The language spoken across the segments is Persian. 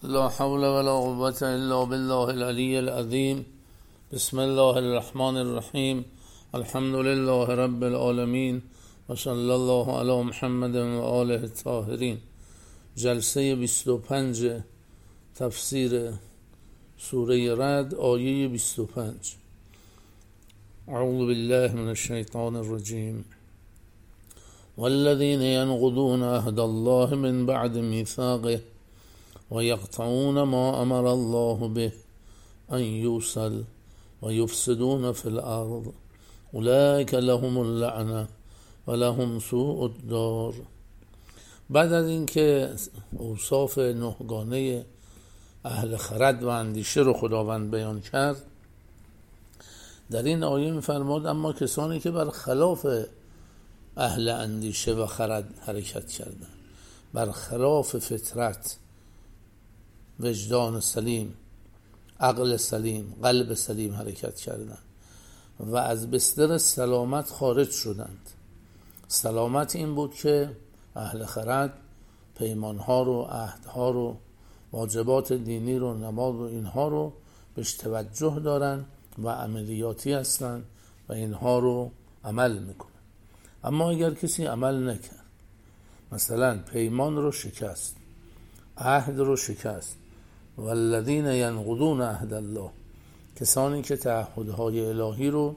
لا حول ولا قوة إلا بالله العلي العظيم. بسم الله الرحمن الرحیم. الحمد لله رب العالمین و صلی الله علی محمد و آله الطاهرین. جلسه 25 تفسیر سوره رعد، آیه 25. اعوذ بالله من الشیطان الرجیم. والذین ينقضون عهد الله من بعد میثاقه ويقطعون ما امر الله به ان يوصل ويفسدون في الارض اولئك لهم اللعنه ولهم سوء الدار. بعد از اینکه اوصاف نهگانه اهل خرد و اندیشه رو خداوند بیان کرد، در این آیه می‌فرماد اما کسانی که بر خلاف اهل اندیشه و خرد حرکت کردند، بر خلاف فطرت، وجدان سلیم، عقل سلیم، قلب سلیم حرکت کردند و از بستر سلامت خارج شدند. سلامت این بود که اهل خرد پیمانها رو، عهدها رو، واجبات دینی رو، نماز و اینها رو بهش توجه دارن و عملیاتی هستن و اینها رو عمل میکنن. اما اگر کسی عمل نکرد، مثلا پیمان رو شکست، عهد رو شکست، والذین ینقضون عهد الله، کسانی که تعهدهای الهی رو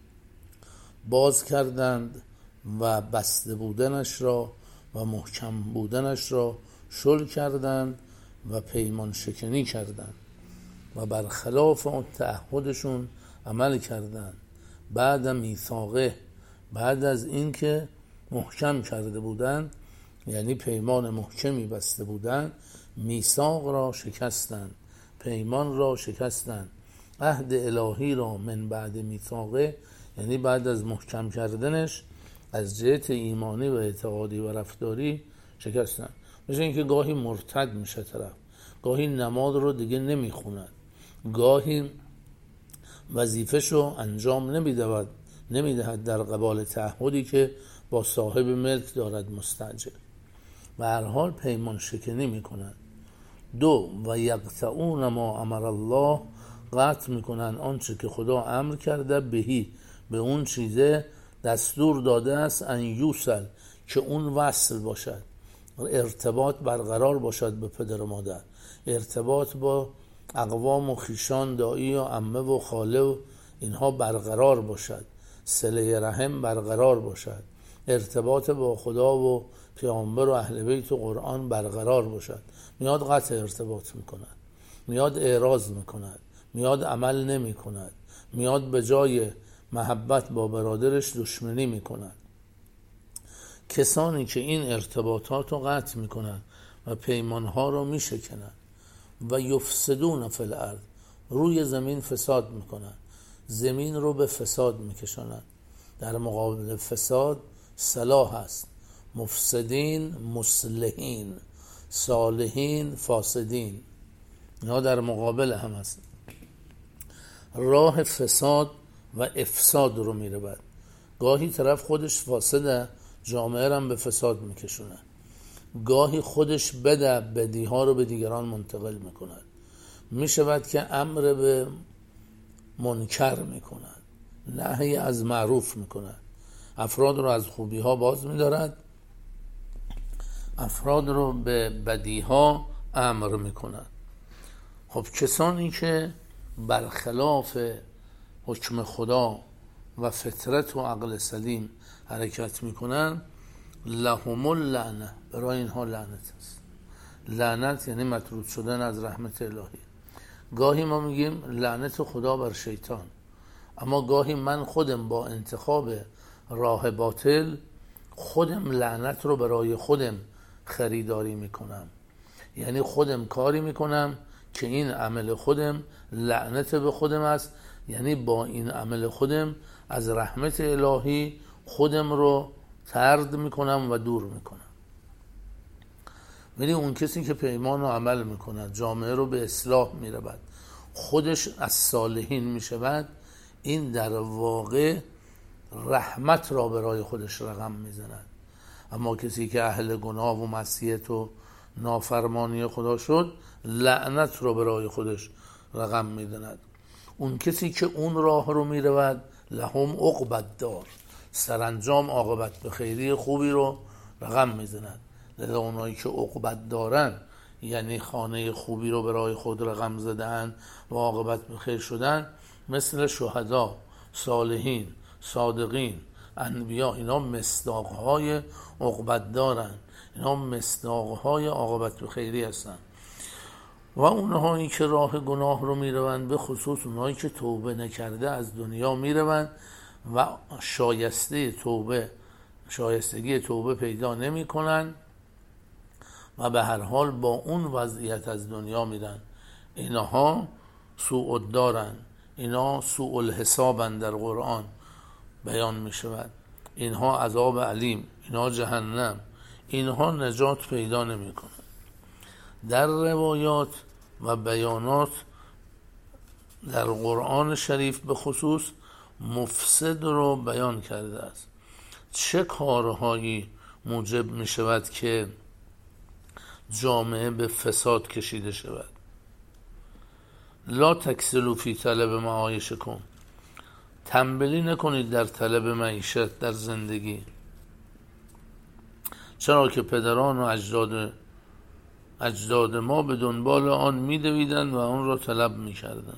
باز کردند و بسته بودنش را و محکم بودنش را شل کردند و پیمان شکنی کردند و برخلاف اون تعهدشون عمل کردند، بعد میثاقه، بعد از اینکه محکم کرده بودند، یعنی پیمان محکمی بسته بودند، میثاق را شکستند، پیمان را شکستند، عهد الهی را من بعد میثاقه، یعنی بعد از محکم کردنش از جهت ایمانی و اعتقادی و رفتاری شکستند. مثل اینکه گاهی مرتد میشه طرف، گاهی نماز رو دیگه نمیخوند، گاهی وظیفه‌شو انجام نمیدهد در قبال تعهدی که با صاحب ملک دارد مستأجر. و هر حال پیمان شکنی میکنند. دو، و یقطعون ما امر الله، قطع میکنند آنچه که خدا امر کرده، بهی، به اون چیزه دستور داده است، ان یوصل، که اون وصل باشد، ارتباط برقرار باشد به پدر و مادر، ارتباط با اقوام و خیشان، دایی و عمه و خاله و اینها برقرار باشد، صله رحم برقرار باشد، ارتباط با خدا و پیامبر و اهل بیت و قرآن برقرار باشد. میاد قطع ارتباط میکند، میاد اعراض میکند، میاد عمل نمیکند، میاد به جای محبت با برادرش دشمنی میکند. کسانی که این ارتباطات رو قطع میکنند و پیمانها رو میشکنند و یفسدون فی الارض، روی زمین فساد میکنند، زمین رو به فساد میکشانند. در مقابل فساد صلاح است، مفسدین مصلحین، صالحین فاسدین، اینا در مقابل هم هست. راه فساد و افساد رو میره بعد. گاهی طرف خودش فاسده، جامعه رو هم به فساد میکشونه، گاهی خودش بدی ها رو به دیگران منتقل میکند، میشود که امر به منکر میکند، نهی از معروف میکند، افراد رو از خوبی ها باز می‌دارد، افراد رو به بدی ها امر می‌کند. خب کسانی که برخلاف حکم خدا و فطرت و عقل سلیم حرکت می‌کنند، لهم اللعنه، برای اینها لعنت است. لعنت یعنی مطرود شدن از رحمت الهی. گاهی ما میگیم لعنت خدا بر شیطان، اما گاهی من خودم با انتخاب راه باطل خودم لعنت رو برای خودم خریداری میکنم، یعنی خودم کاری میکنم که این عمل خودم لعنت به خودم است، یعنی با این عمل خودم از رحمت الهی خودم رو طرد میکنم و دور میکنم. ولی اون کسی که پیمان رو عمل میکند، جامعه رو به اصلاح میرود، خودش از صالحین میشود، این در واقع رحمت را برای خودش رقم میزند. اما کسی که اهل گناه و معصیت و نافرمانی خدا شد، لعنت رو برای خودش رقم میدند. اون کسی که اون راه رو میرود، لهم عقبت دار، سرانجام عاقبت به خیری خوبی رو رقم میزند. لذا اونایی که عقبت دارن، یعنی خانه خوبی رو برای خود رقم زدن و عاقبت به خیر شدن، مثل شهدا، صالحین، صادقین، انبیا، اینا مصداقهای عقبت دارن، اینا مصداقهای عاقبت به خیری هستن. و اونهایی که راه گناه رو میروند، به خصوص اونهایی که توبه نکرده از دنیا میروند و شایستگی توبه پیدا نمی کنن و به هر حال با اون وضعیت از دنیا میرن. اینها سوء الدارن، اینا سوء الحسابن، در قرآن بیان می شود. اینها عذاب علیم، اینها جهنم، اینها نجات پیدا نمی کنن. در روایات و بیانات در قرآن شریف به خصوص مفسد رو بیان کرده است. چه کارهایی موجب می شود که جامعه به فساد کشیده شود؟ لا تکسلوا فی طلب معایشکم، تنبلی نکنید در طلب معیشت، در زندگی. چرا که پدران و اجداد ما به دنبال آن می‌دویدند و آن را طلب می‌کردند.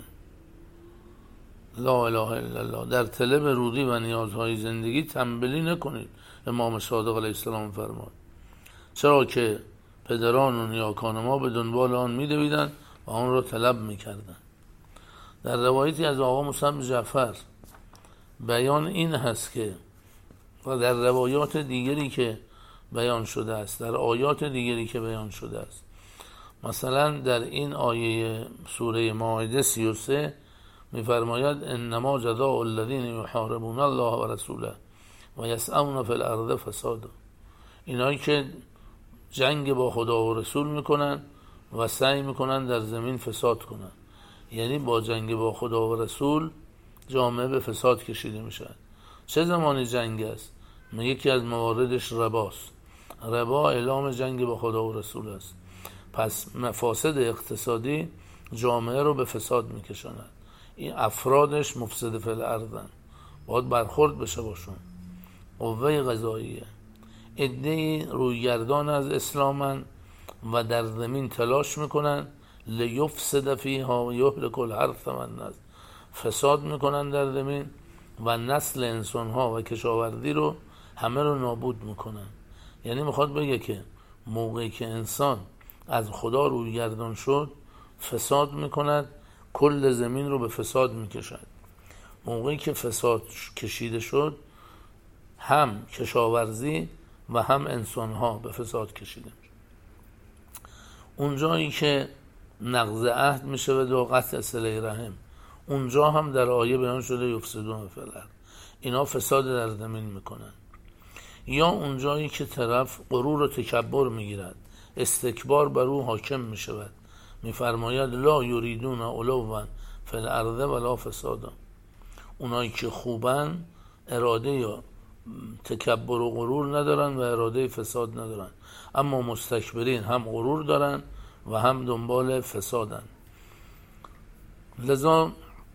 لا اله الا الله، در طلب روزی و نیازهای زندگی تنبلی نکنید. امام صادق علیه السلام فرمود چرا که پدران و نیاکان ما به دنبال آن می‌دویدند و آن را طلب می‌کردند. در روایتی از آقا موسی بن جعفر بیان این هست که، و در روایات دیگری که بیان شده است، در آیات دیگری که بیان شده است، مثلا در این آیه سوره مائده 33 می‌فرماید انما جزاء الذین یحاربون الله و رسوله و یسعون فی الارض فسادا، اینایی که جنگ با خدا و رسول میکنن و سعی میکنن در زمین فساد کنن، یعنی با جنگ با خدا و رسول جامعه به فساد کشیده میشه. چه زمانی جنگ است؟ یکی از مواردش رباست. ربا اعلام جنگ با خدا و رسول است. پس مفاسد اقتصادی جامعه رو به فساد میکشاند. این افرادش مفسد فی الارضن، باید برخورد بشه باشون. قوه قضاییه، عده‌ای رویگردان از اسلامن و در زمین تلاش میکنن لیفسد فیها و یهلک الحرث والنسل، فساد میکنن در زمین و نسل انسانها و کشاورزی رو همه رو نابود میکنن. یعنی میخواد بگه که موقعی که انسان از خدا رویگردان شد، فساد میکند، کل زمین رو به فساد میکشد. موقعی که فساد کشیده شد، هم کشاورزی و هم انسانها به فساد کشیده میشه. اونجایی که نقض عهد میشه و قطع صله رحم، اونجا هم در آیه بیان شده یفسدون فی الارض، اینا فساد در زمین میکنن. یا اونجایی که طرف غرور و تکبر میگیرد، استکبار بر او حاکم میشود، میفرماید لا یریدون علوا فی الارض ولا فسادا، اونایی که خوبن اراده یا تکبر و غرور ندارن و اراده فساد ندارن، اما مستکبرین هم غرور دارن و هم دنبال فسادن. لذا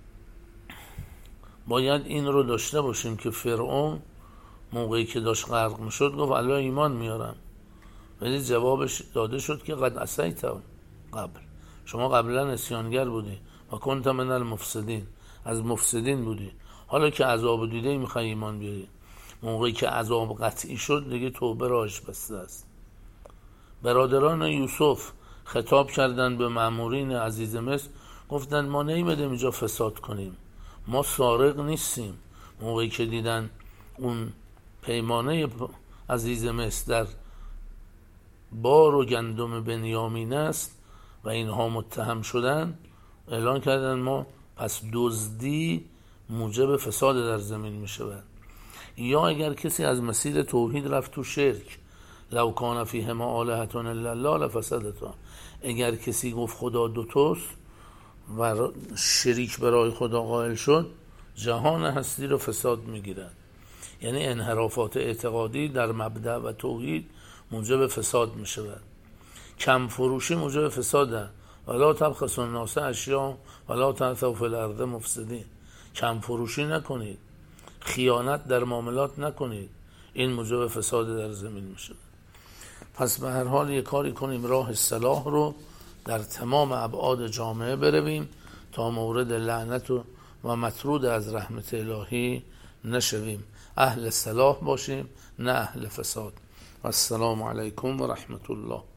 باید این رو داشته باشیم که فرعون موقعی که داشت غرق میشد گفت الله ایمان میارم، ولی جوابش داده شد که قد عصیت قبل، شما قبلا عصیانگر بودی و کنت من المفسدین، از مفسدین بودی، حالا که عذاب دیده میخوای ایمان بیاری. موقعی که عذاب قطعی شد دیگه توبه راهش بسته است. برادران یوسف خطاب کردن به مأمورین عزیز مصر، گفتن ما نیومدیم اینجا فساد کنیم، ما سارق نیستیم. موقعی که دیدن اون پیمانه عزیز مصر در بار و گندم بنیامین است و اینها متهم شدن، اعلان کردن ما پس دزدی موجب فساد در زمین می شود. یا اگر کسی از مسیر توحید رفت تو شرک، لو کان فیهما آلهة الا الله لفسدتا، اگر کسی گفت خدا دوتاست و شریک برای خدا قائل شد، جهان هستی رو فساد میگیرد. یعنی انحرافات اعتقادی در مبدأ و توحید موجب فساد می شود. کم فروشی موجب فساده. ولا تبخسوا الناس اشیاء ولا تعثوا فی الارض مفسدین. کم فروشی نکنید، خیانت در معاملات نکنید، این موجب فساد در زمین میشه. پس به هر حال یک کاری کنیم راه صلاح رو در تمام ابعاد جامعه برویم تا مورد لعنت و مطرود از رحمت الهی نشویم. اهل صلاح باشیم نه اهل فساد. السلام علیکم و رحمت الله.